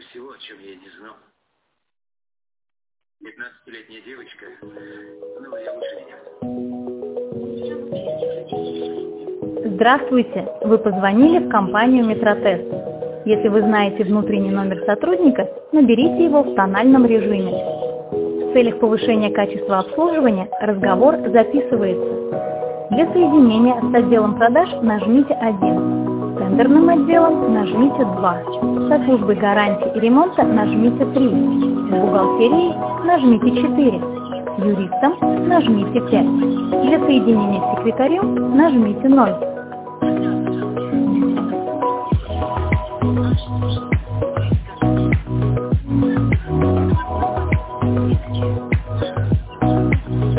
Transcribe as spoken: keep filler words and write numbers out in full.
всего, о чем я не знал. пятнадцатилетняя девочка, ну, я лучше не. Здравствуйте! Вы позвонили в компанию Метротест. Если вы знаете внутренний номер сотрудника, наберите его в тональном режиме. В целях повышения качества обслуживания разговор записывается. Для соединения с отделом продаж нажмите один, с тендерным отделом нажмите два, со службой гарантии и ремонта нажмите три, с бухгалтерией нажмите четыре, с юристом нажмите пять, для соединения с секретарем нажмите ноль.